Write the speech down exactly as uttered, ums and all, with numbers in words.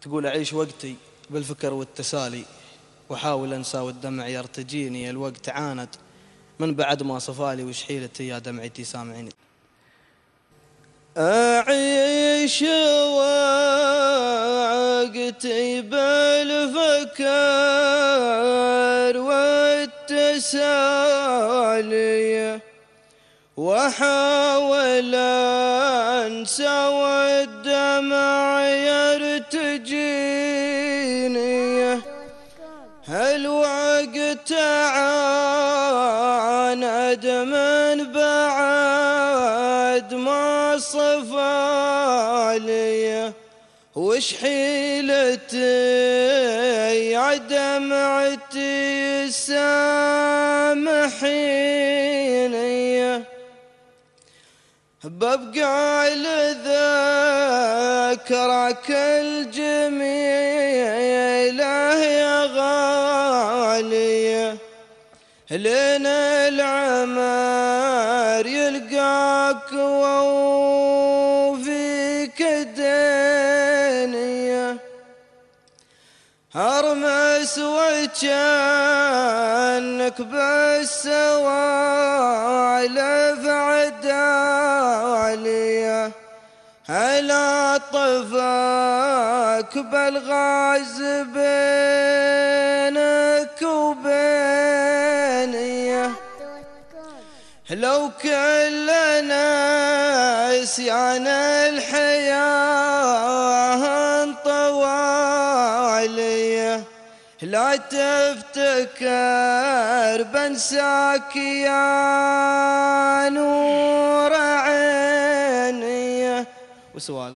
تقول أعيش وقتي بالفكر والتسالي، وحاول أنسى والدمع يرتجيني. الوقت عاند من بعد ما صفالي، وش حيلتي يا دمعتي سامعيني. أعيش وقتي بالفكر والتسالي، وحاول أنسى والدمع يرتجيني. الوقت عاند من بعد ما صفالي، وش حيلتي يا دمعتي سامحيني. ببقى لذكرك الجميلة يا غالية، لين العمر يلقاك وفيك دنيا. أرمس وجهك بالسوالف عدالية، ألا طفاك بالغاز بينك وبيني. لو كلنا نسيان الحياة طوالية، لا تفتكر بنساك يا نور عيني. وسؤال